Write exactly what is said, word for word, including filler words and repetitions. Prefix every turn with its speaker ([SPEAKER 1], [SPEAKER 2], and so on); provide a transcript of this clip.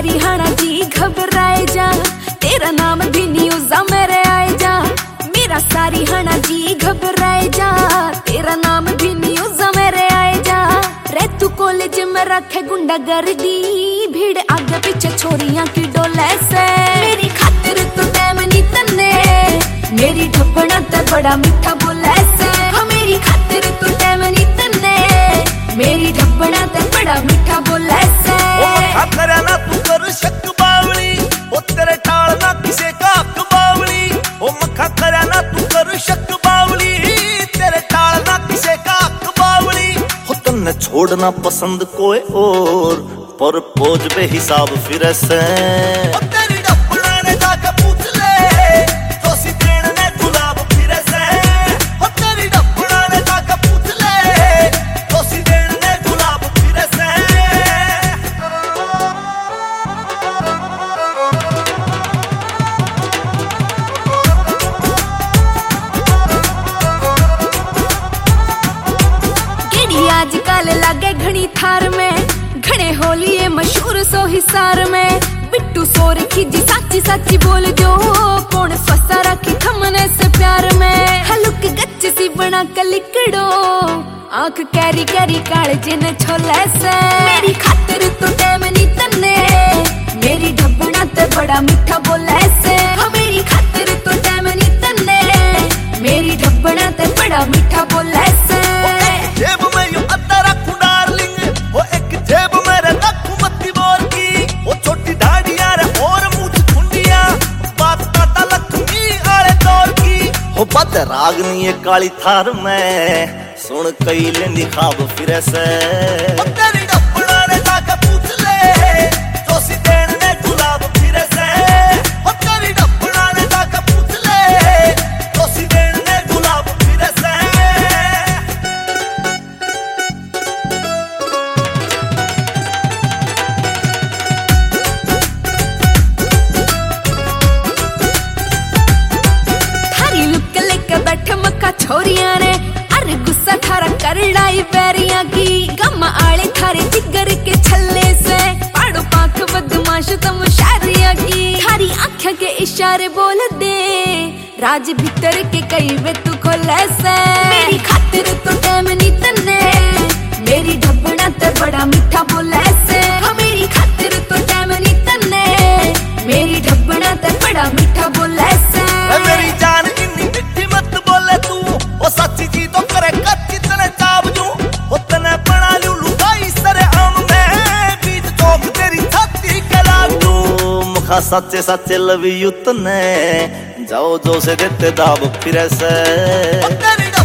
[SPEAKER 1] सारी हाना जी घबराए जा, तेरा नाम भी न्यूज़ा मेरे आए जा। मेरा सारी हाना जी घबराए जा, तेरा नाम भी न्यूज़ा मेरे आए जा। रे तू कॉलेज में रखे गुंडा गर्दी, भीड़ आगे पीछे छोरियां की डोले से। मेरी खातिर तो टाइम नहीं तन्ने, मेरी ढप्पना ते बड़ा मीठा बोले से। हाँ मेरी खातिर तो टाइम नहीं तन्ने, मेरी ढप्पना ते बड़ा मीठा बोले से।
[SPEAKER 2] करे ना तू कर शक बावली, ओ तेरे टाल ना किसे का हक बावली। ओ मखा करे ना तू कर शक बावली, तेरे टाल ना किसे का हक बावली। हो तन्ने छोड़ना पसंद कोई और, पर पोज बेहिसाब फिर से। ओ तेरी ढप्पना ने जाके पूछ ले, तो सी देन ने गुलाब फिर से। ओ तेरी ढप्पना ने जाके पूछ ले, तो सी देन ने गुलाब फिर से।
[SPEAKER 1] आजकल लागे घनी थार में, घने होलिए मशहूर सो हिसार में। बिट्टू सोर खीजी साची साची बोल जो, कौन फसा रखी थमने से प्यार में। हलुक गच्च सी बना कलिकड़ो, आंख कैरी कैरी कालजे ने छोले से। मेरी खातिर तो टाइम नहीं तन्ने, मेरी ढब्बना ते बड़ा मीठा बोले से। हाँ मेरी खातिर तो टाइम नहीं तन्ने, मेरी ढब्बना ते बड़ा मीठा बोले से।
[SPEAKER 2] जेब में यूं अद्दा रखूं डार्लिंग, वो एक जेब में रखूं मत्ती बोर की। वो छोटी दाढ़ियां रे और मूछ खुंडियां, बात ताता लक्ष्मी आले दौर की। हो बद रागनी ये काली थार में, सुन कई लेंदी खाब फिर से। तेरी ढप्पना ने जाके पूछ ले, तो सी देन ने गुलाब फिर से। तेरी ढप्पना ने जाके पूछ ले, तो सी देन ने गुलाब फिर से।
[SPEAKER 1] बैठे मक्का छोरिया ने, अरे गुस्सा थारा कर लाई बैरिया की। गम आले थारे जिगर के छल्ले से, पाड़ो पाख बदमाश तुम शारिया की। थारी आँखें के इशारे बोल दे, राज भीतर के कई वे तू खोले से। मेरी खातिर तो टाइम नहीं तन्ने, मेरी ढब्बना ते बड़ा मीठा बोले से। हाँ मेरी खातिर तो टाइम नहीं तन्ने, मेरी ढब्बना ते बड़ा मीठा बोले से।
[SPEAKER 2] मेरी जान इन्नी मिठी मत बोले तू, ओ सच्ची जी तो करे कच्ची तने चाव जू। ओ तने बना लू लुगाई सरे आम में, बीच चौक तेरी छाती कलाव जू। मुखा सच्चे सच्चे लव यू तने, जाओ जो से देते दाब फिर से।